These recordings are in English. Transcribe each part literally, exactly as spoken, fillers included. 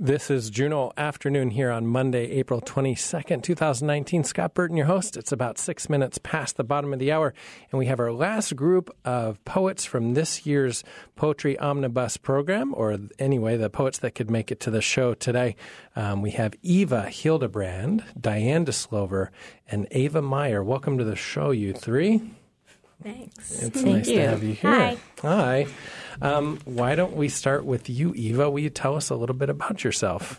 This is Juneau Afternoon here on Monday, April twenty-second, twenty nineteen. Scott Burton, your host. It's about six minutes past the bottom of the hour, and we have our last group of poets from this year's Poetry Omnibus program, or anyway, the poets that could make it to the show today. Um, we have Eva Hildebrand, Diane DeSlover, and Ava Meyer. Welcome to the show, you three. Thanks. It's Thank nice you. to have you here. Hi. Hi. Um, why don't we start with you, Eva? Will you tell us a little bit about yourself?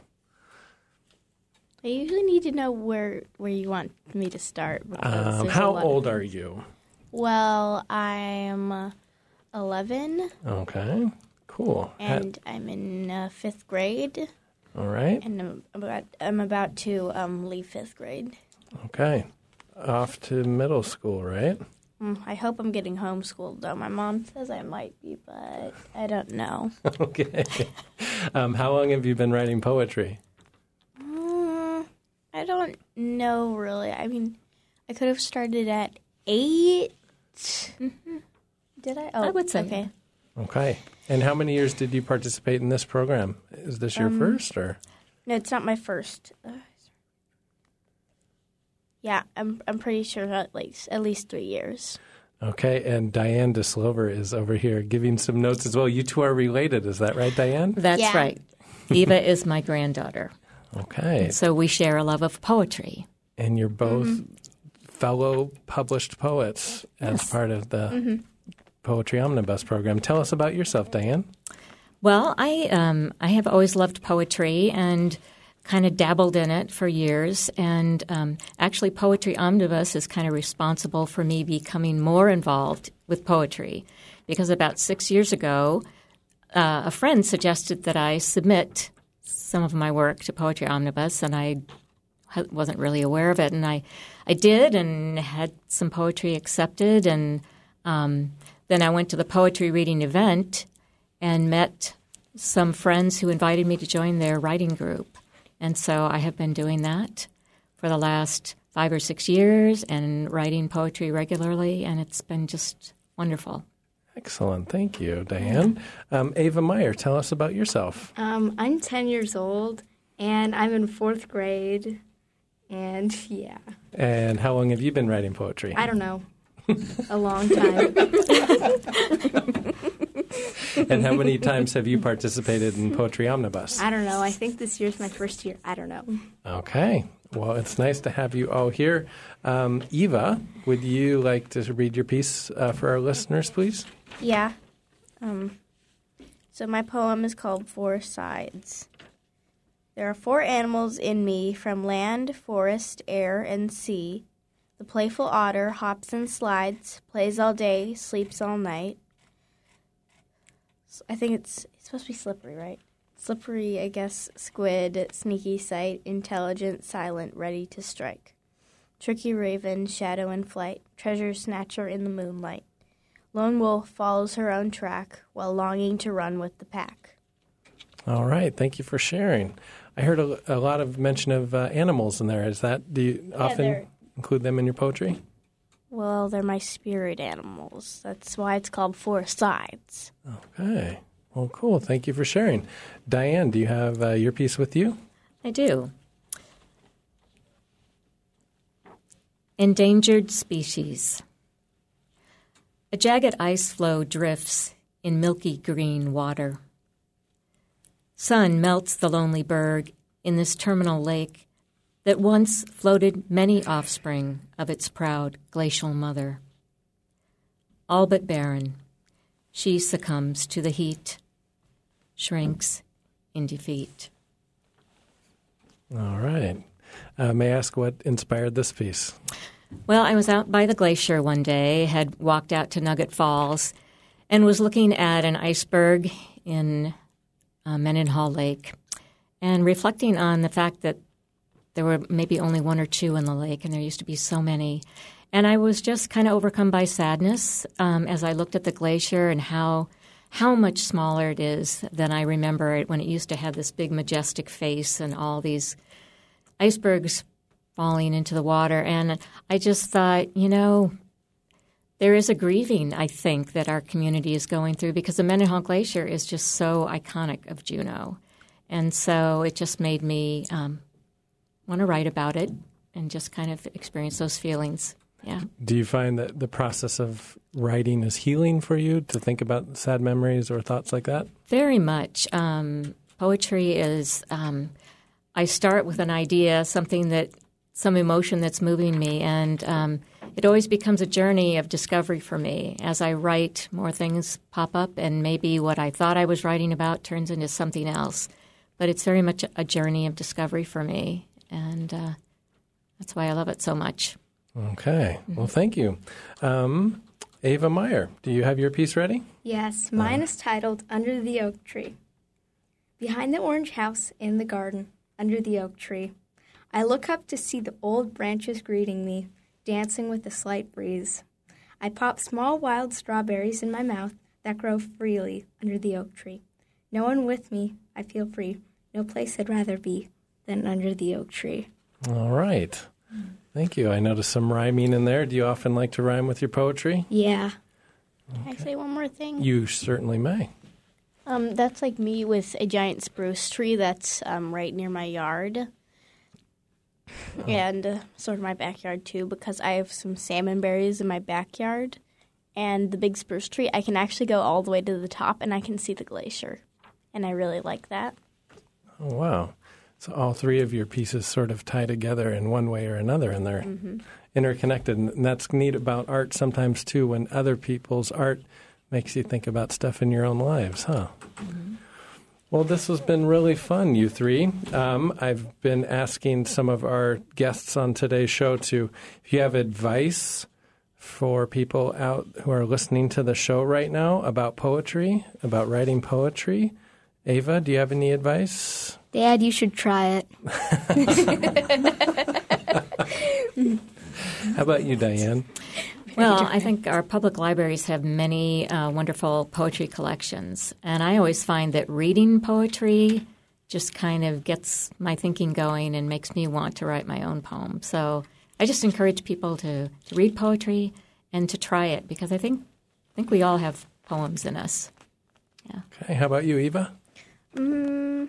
I usually need to know where where you want me to start. Um, how old are you? Well, I'm eleven. Okay, cool. And At, I'm in uh, fifth grade. All right. And I'm about, I'm about to um, leave fifth grade. Okay. Off to middle school, right? Mm, I hope I'm getting homeschooled, though. My mom says I might be, but I don't know. Okay. Um, how long have you been writing poetry? Mm, I don't know, really. I mean, I could have started at eight. Mm-hmm. Did I? Oh, I would say. Okay. Okay. And how many years did you participate in this program? Is this your um, first, or? No, it's not my first. Uh, yeah, I'm I'm pretty sure at least at least three years. Okay, and Diane DeSlover is over here giving some notes as well. You two are related, is that right, Diane? That's yeah. right. Eva is my granddaughter. Okay. And so we share a love of poetry. And you're both mm-hmm. fellow published poets as yes. part of the mm-hmm. Poetry Omnibus program. Tell us about yourself, Diane. Well, I um, I have always loved poetry and kind of dabbled in it for years. And um, actually, Poetry Omnibus is kind of responsible for me becoming more involved with poetry. Because about six years ago, uh, a friend suggested that I submit some of my work to Poetry Omnibus, and I wasn't really aware of it. And I, I did and had some poetry accepted. And um, then I went to the poetry reading event and met some friends who invited me to join their writing group. And so I have been doing that for the last five or six years and writing poetry regularly, and it's been just wonderful. Excellent. Thank you, Diane. Um, Ava Meyer, tell us about yourself. Um, I'm ten years old, and I'm in fourth grade, and yeah. And how long have you been writing poetry? I don't know. A long time. And how many times have you participated in Poetry Omnibus? I don't know. I think this year's my first year. I don't know. Okay. Well, it's nice to have you all here. Um, Eva, would you like to read your piece uh, for our listeners, please? Yeah. Um, so my poem is called Four Sides. There are four animals in me, from land, forest, air, and sea. The playful otter hops and slides, plays all day, sleeps all night. I think it's, it's supposed to be slippery, right? Slippery, I guess, squid, sneaky sight, intelligent, silent, ready to strike. Tricky raven, shadow in flight, treasure snatcher in the moonlight. Lone wolf follows her own track while longing to run with the pack. All right. Thank you for sharing. I heard a, a lot of mention of uh, animals in there. Is that, do you yeah, often they're... include them in your poetry? Well, they're my spirit animals. That's why it's called Four Sides. Okay. Well, cool. Thank you for sharing. Diane, do you have uh, your piece with you? I do. Endangered species. A jagged ice floe drifts in milky green water. Sun melts the lonely berg in this terminal lake that once floated many offspring of its proud glacial mother. All but barren, she succumbs to the heat, shrinks in defeat. All right. Uh, may I ask what inspired this piece? Well, I was out by the glacier one day, had walked out to Nugget Falls, and was looking at an iceberg in uh, Mendenhall Lake and reflecting on the fact that there were maybe only one or two in the lake, and there used to be so many. And I was just kind of overcome by sadness um, as I looked at the glacier and how how much smaller it is than I remember it when it used to have this big majestic face and all these icebergs falling into the water. And I just thought, you know, there is a grieving, I think, that our community is going through because the Mendenhall Glacier is just so iconic of Juneau. And so it just made me um, want to write about it and just kind of experience those feelings. Yeah. Do you find that the process of writing is healing for you to think about sad memories or thoughts like that? Very much. Um, poetry is, um, I start with an idea, something that, some emotion that's moving me, and um, it always becomes a journey of discovery for me. As I write, more things pop up, and maybe what I thought I was writing about turns into something else. But it's very much a journey of discovery for me, and uh, that's why I love it so much. Okay. Well, thank you. Um, Ava Meyer, do you have your piece ready? Yes, mine is titled Under the Oak Tree. Behind the orange house in the garden, under the oak tree, I look up to see the old branches greeting me, dancing with a slight breeze. I pop small wild strawberries in my mouth that grow freely under the oak tree. No one with me, I feel free. No place I'd rather be than under the oak tree. All right. Thank you. I noticed some rhyming in there. Do you often like to rhyme with your poetry? Yeah. Can I say one more thing? You certainly may. Um, that's like me with a giant spruce tree that's um, right near my yard. And uh, sort of my backyard, too, because I have some salmon berries in my backyard. And the big spruce tree, I can actually go all the way to the top, and I can see the glacier. And I really like that. Oh, wow. So all three of your pieces sort of tie together in one way or another, and they're mm-hmm. interconnected. And that's neat about art sometimes, too, when other people's art makes you think about stuff in your own lives, huh? Mm-hmm. Well, this has been really fun, you three. Um, I've been asking some of our guests on today's show to, if you have advice for people out who are listening to the show right now about poetry, about writing poetry. Ava, do you have any advice? Dad, you should try it. How about you, Diane? Well, I think our public libraries have many uh, wonderful poetry collections. And I always find that reading poetry just kind of gets my thinking going and makes me want to write my own poem. So I just encourage people to, to read poetry and to try it, because I think I think we all have poems in us. Yeah. Okay. How about you, Eva? Mm,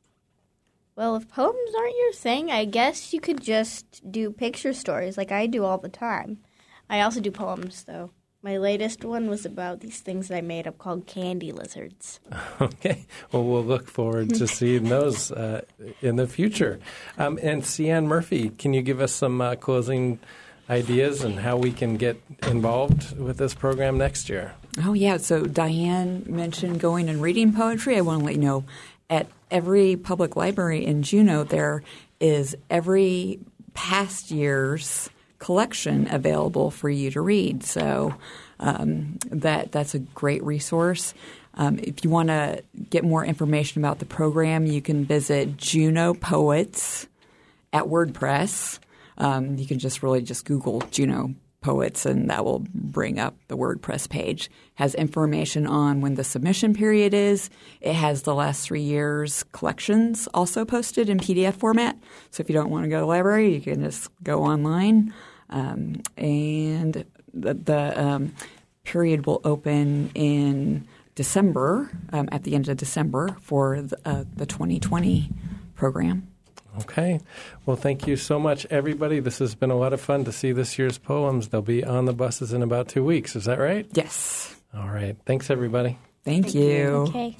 well, if poems aren't your thing, I guess you could just do picture stories like I do all the time. I also do poems, though. My latest one was about these things that I made up called candy lizards. Okay. Well, we'll look forward to seeing those uh, in the future. Um, and Cian Murphy, can you give us some uh, closing ideas and how we can get involved with this program next year? Oh, yeah. So Diane mentioned going and reading poetry. I want to let you know at every public library in Juneau, there is every past year's collection available for you to read. So um, that that's a great resource. Um, if you want to get more information about the program, you can visit Juneau Poets at WordPress. Um, you can just really just Google Juneau Poets, and that will bring up the WordPress page. It has information on when the submission period is. It has the last three years' collections also posted in P D F format. So if you don't want to go to the library, you can just go online. Um, and the, the um, period will open in December, um, at the end of December for the, uh, the twenty twenty program. Okay. Well, thank you so much, everybody. This has been a lot of fun to see this year's poems. They'll be on the buses in about two weeks. Is that right? Yes. All right. Thanks, everybody. Thank, Thank you. you. Okay.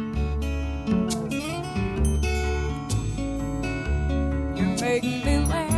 You make me laugh.